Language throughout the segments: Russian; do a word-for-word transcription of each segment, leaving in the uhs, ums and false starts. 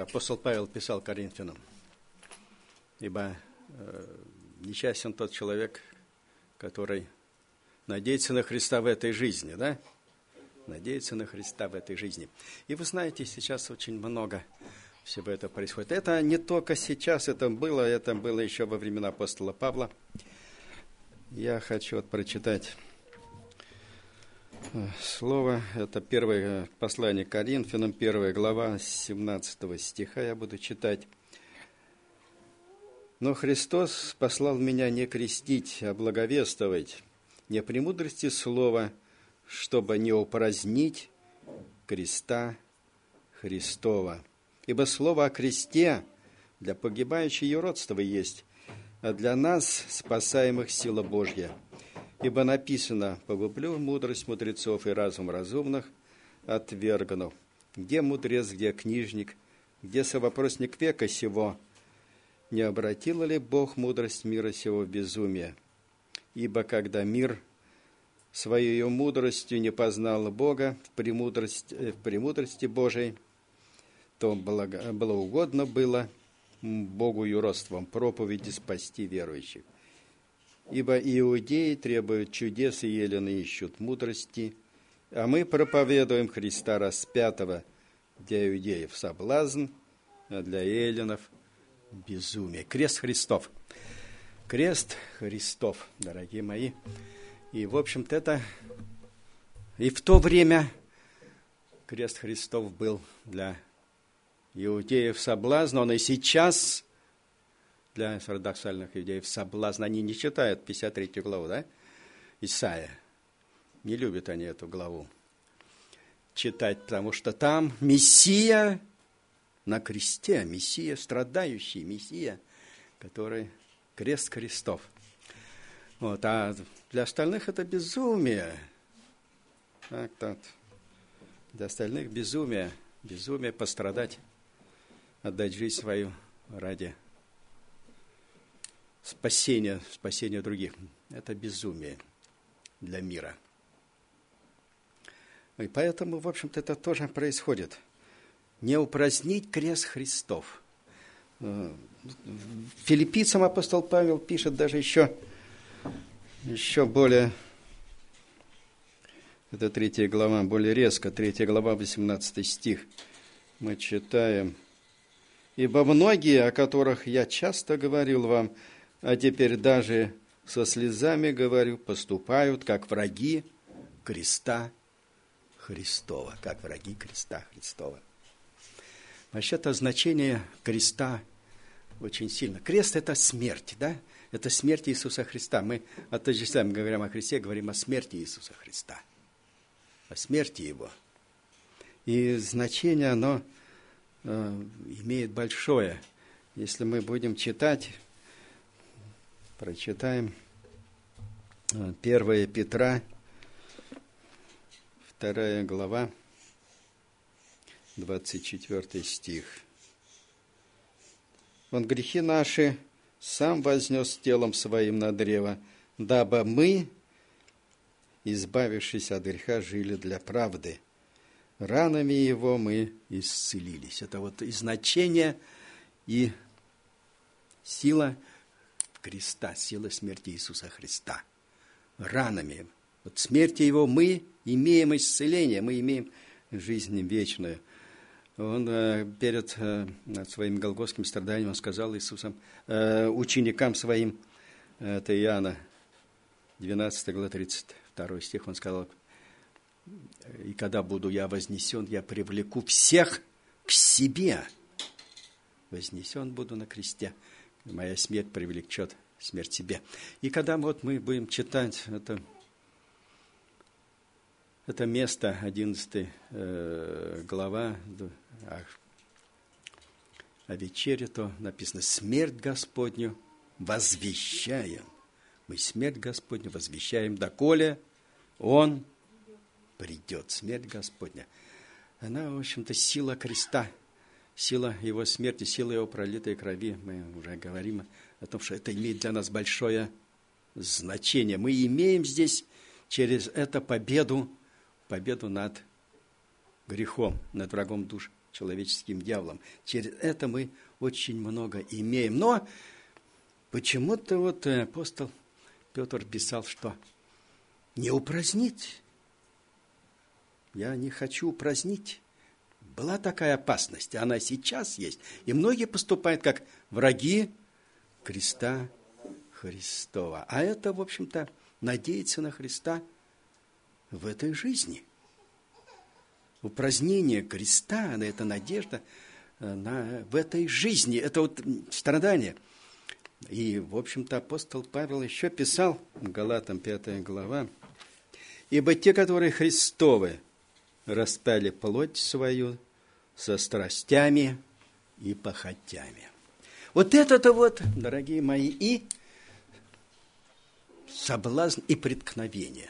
апостол Павел писал Коринфянам: «Ибо э, несчастен тот человек, который надеется на Христа в этой жизни», да? Надеется на Христа в этой жизни. И вы знаете, сейчас очень много всего этого происходит. Это не только сейчас, это было, это было еще во времена апостола Павла. Я хочу вот прочитать слово. Это первое послание к Коринфянам, первая глава, с семнадцатого стиха я буду читать. «Но Христос послал меня не крестить, а благовествовать, не премудрости слова, чтобы не упразднить креста Христова. Ибо слово о кресте для погибающих юродство есть, а для нас, спасаемых, сила Божья. Ибо написано: погублю мудрость мудрецов и разум разумных отвергну. Где мудрец, где книжник, где совопросник века сего? Не обратил ли Бог мудрость мира сего в безумие? Ибо когда мир своей мудростью не познал Бога в премудрости, в премудрости Божией, то благо, благоугодно было Богу юродством проповеди спасти верующих. Ибо иудеи требуют чудес, и елены ищут мудрости, а мы проповедуем Христа распятого, для иудеев соблазн, а для еленов безумие». Крест Христов. Крест Христов, дорогие мои. И, в общем-то, это и в то время крест Христов был для иудеев соблазн, он и сейчас для ортодоксальных иудеев соблазн. Они не читают пятьдесят третью главу, да, Исаия. Не любят они эту главу читать, потому что там Мессия на кресте, Мессия страдающий, Мессия, который крест Христов. Вот, а для остальных это безумие. Так, так. Для остальных безумие. Безумие пострадать, отдать жизнь свою ради спасения, спасения других. Это безумие для мира. И поэтому, в общем-то, это тоже происходит. Не упразднить крест Христов. Филиппийцам апостол Павел пишет даже еще Еще более, это третья глава, более резко, третья глава, восемнадцатый стих, мы читаем: «Ибо многие, о которых я часто говорил вам, а теперь даже со слезами говорю, поступают как враги креста Христова». Как враги креста Христова. Вообще-то значение креста очень сильно. Крест – это смерть, да? Это смерть Иисуса Христа. Мы отождествляем, говорим о Христе, говорим о смерти Иисуса Христа. О смерти Его. И значение, оно э, имеет большое. Если мы будем читать, прочитаем первое Петра, вторая глава, двадцать четвёртый стих. «Он грехи наши сам вознес телом своим на древо, дабы мы, избавившись от греха, жили для правды. Ранами его мы исцелились». Это вот и значение, и сила креста, сила смерти Иисуса Христа. Ранами. Вот смерти его мы имеем исцеление, мы имеем жизнь вечную. Он э, перед э, своим голгофским страданием он сказал Иисусом, э, ученикам своим, это Иоанна, двенадцатая глава, тридцать второй стих, он сказал: «И когда буду я вознесен, я привлеку всех к себе. Вознесен буду на кресте, моя смерть привлечет смерть себе». И когда вот мы будем читать это, это место, одиннадцатая э, глава, о, о вечере, то написано: «Смерть Господню возвещаем». Мы смерть Господню возвещаем, доколе Он придет. Смерть Господня. Она, в общем-то, сила креста, сила Его смерти, сила Его пролитой крови. Мы уже говорим о том, что это имеет для нас большое значение. Мы имеем здесь через это победу, победу над грехом, над врагом душ человеческим дьяволом. Через это мы очень много имеем. Но почему-то вот апостол Петр писал, что не упразднить. Я не хочу упразднить. Была такая опасность, она сейчас есть. И многие поступают как враги креста Христова. А это, в общем-то, надеяться на Христа в этой жизни. Упразднение креста, это надежда на, в этой жизни. Это вот страдание. И, в общем-то, апостол Павел еще писал, Галатам пятая глава, «Ибо те, которые Христовы, распяли плоть свою со страстями и похотями». Вот это-то вот, дорогие мои, и соблазн, и преткновение.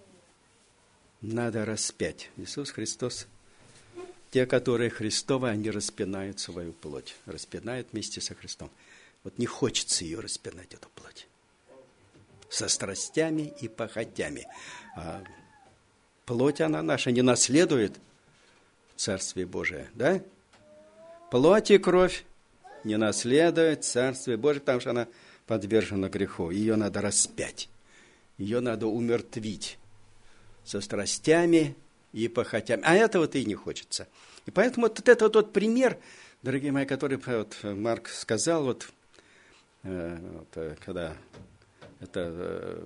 Надо распять. Иисус Христос, те, которые Христовы, они распинают свою плоть. Распинают вместе со Христом. Вот не хочется ее распинать, эту плоть. Со страстями и похотями. А плоть она наша не наследует Царствие Божие, да? Плоть и кровь не наследует Царствие Божие, потому что она подвержена греху. Ее надо распять. Ее надо умертвить со страстями и похотями. А этого-то и не хочется. И поэтому вот это вот тот пример, дорогие мои, который вот Марк сказал, вот, э, вот когда это э,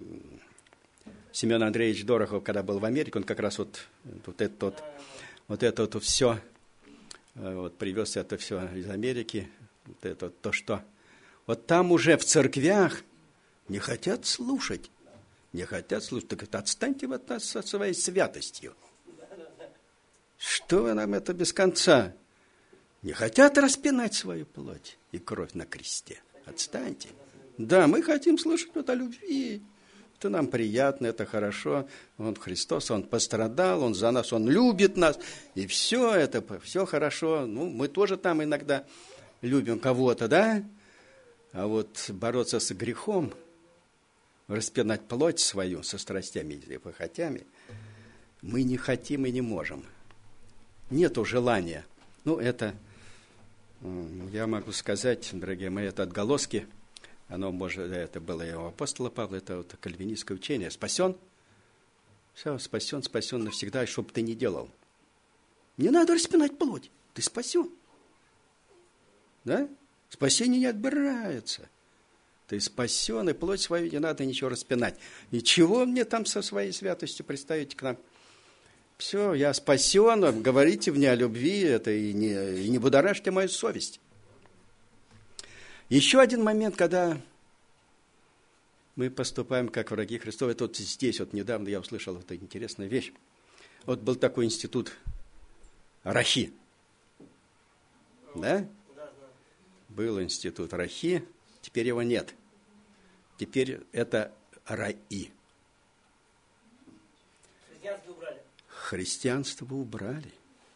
Семен Андреевич Дорохов, когда был в Америке, он как раз вот, вот это вот, вот это вот все, э, вот привез это все из Америки, вот это вот, то, что вот там уже в церквях не хотят слушать. Не хотят слушать. Так это отстаньте от нас со своей святостью. Что вы нам это без конца? Не хотят распинать свою плоть и кровь на кресте. Отстаньте. Да, мы хотим слушать вот о любви. Это нам приятно, это хорошо. Он Христос, Он пострадал, Он за нас, Он любит нас. И все это, все хорошо. Ну, мы тоже там иногда любим кого-то, да? А вот бороться с грехом, распинать плоть свою со страстями и похотями, мы не хотим и не можем. Нету желания. Ну, это, я могу сказать, дорогие мои, это отголоски. Оно, может, это было и у апостола Павла, это вот кальвинистское учение. Спасен? Все, спасен, спасен навсегда, и что бы ты ни делал. Не надо распинать плоть, ты спасен. Да? Спасение не отбирается. Ты спасен, и плоть свою не надо ничего распинать. И чего мне там со своей святостью представить к нам? Все, я спасен, говорите мне о любви, это и не, и не будоражьте мою совесть. Еще один момент, когда мы поступаем как враги Христовы, это вот здесь, вот недавно я услышал вот эту интересную вещь. Вот был такой институт Рахи. Да? Был институт Рахи, теперь его нет. Теперь это РАИ. Христианство убрали. Христианство убрали.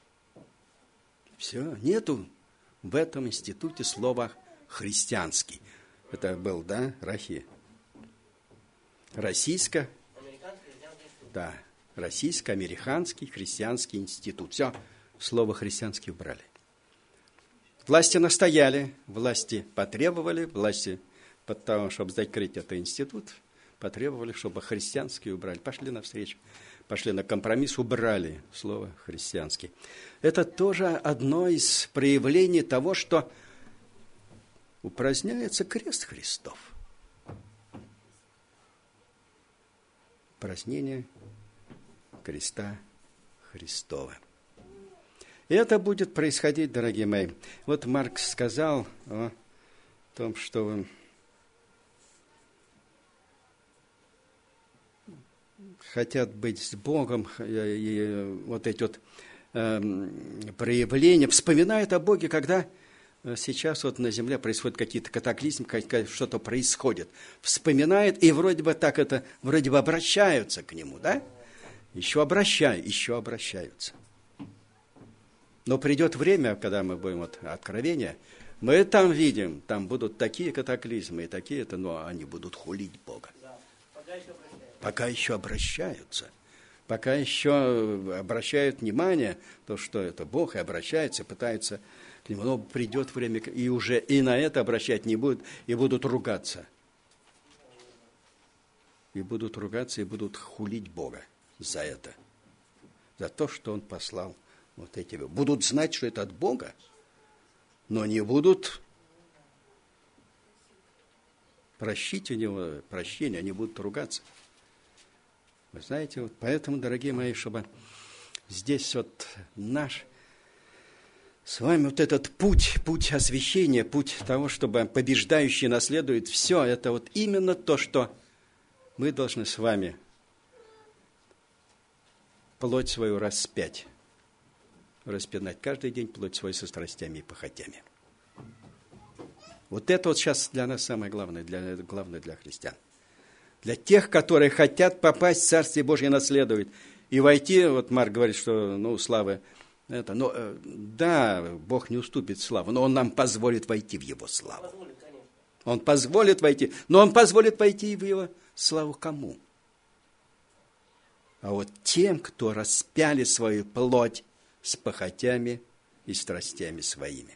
Все, нету в этом институте слова христианский. Это был, да, Рахи. Российско, да, российско-американский христианский институт. Все, слово христианский убрали. Власти настояли, власти потребовали, власти, потому, чтобы закрыть этот институт, потребовали, чтобы христианский убрали. Пошли навстречу, пошли на компромисс, убрали слово христианский. Это тоже одно из проявлений того, что упраздняется крест Христов. Упразднение креста Христова. И это будет происходить, дорогие мои. Вот Марк сказал о том, что хотят быть с Богом, и вот эти вот э, проявления, вспоминают о Боге, когда сейчас вот на земле происходят какие-то катаклизмы, что-то происходит. Вспоминает, и вроде бы так это, вроде бы обращаются к Нему, да? Еще обращают, еще обращаются. Но придет время, когда мы будем, вот, откровения, мы там видим, там будут такие катаклизмы и такие-то, но они будут хулить Бога. Да, пока еще обращаются. Пока еще обращаются. пока еще обращают внимание, то, что это Бог, и обращаются, пытаются к Нему, но придет время, и уже и на это обращать не будут, и будут ругаться. И будут ругаться, и будут хулить Бога за это. За то, что Он послал вот эти. Будут знать, что это от Бога, но не будут прощить у Него прощения, они будут ругаться. Вы знаете, вот поэтому, дорогие мои, чтобы здесь вот наш с вами вот этот путь, путь освящения, путь того, чтобы побеждающий наследует все, это вот именно то, что мы должны с вами плоть свою распять, распинать каждый день плоть свою со страстями и похотями. Вот это вот сейчас для нас самое главное, для, главное для христиан. Для тех, которые хотят попасть в Царствие Божье, наследовать и войти, вот Марк говорит, что, ну, слава, это, но, да, Бог не уступит славу, но Он нам позволит войти в Его славу. Позволит, Он позволит войти, но Он позволит войти в Его славу кому? А вот тем, кто распяли свою плоть с похотями и страстями своими.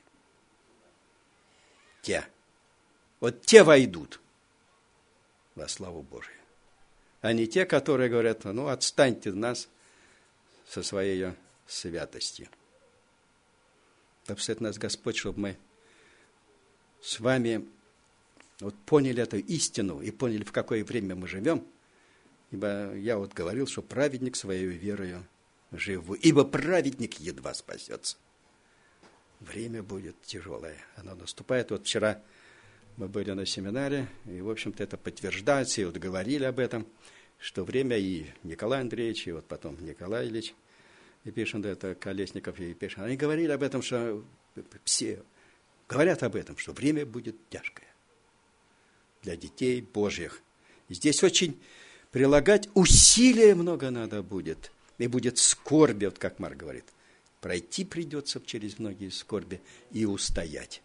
Те. Вот те войдут во славу Божию. А не те, которые говорят, ну, отстаньте от нас со своей святостью. Да обстоит нас Господь, чтобы мы с вами вот поняли эту истину и поняли, в какое время мы живем. Ибо я вот говорил, что праведник своей верою жив. Ибо праведник едва спасется. Время будет тяжелое. Оно наступает. Вот вчера мы были на семинаре, и, в общем-то, это подтверждается, и вот говорили об этом, что время и Николай Андреевич, и вот потом Николай Ильич Епишин, это Колесников и Епишин, они говорили об этом, что все говорят об этом, что время будет тяжкое для детей Божьих. И здесь очень прилагать усилия много надо будет, и будет скорби, вот как Марк говорит. Пройти придется через многие скорби и устоять.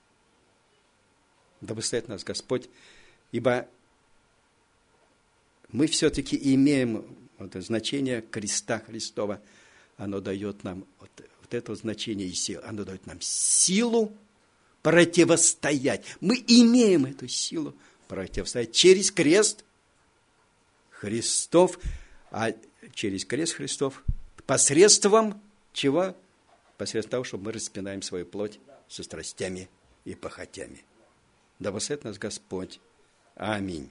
Да благословит нас Господь, ибо мы все-таки имеем вот значение креста Христова. Оно дает нам вот, вот это значение и силу. Оно дает нам силу противостоять. Мы имеем эту силу противостоять через крест Христов, а через крест Христов посредством чего? Посредством того, чтобы мы распинаем свою плоть со страстями и похотями. Да благословит нас Господь. Аминь.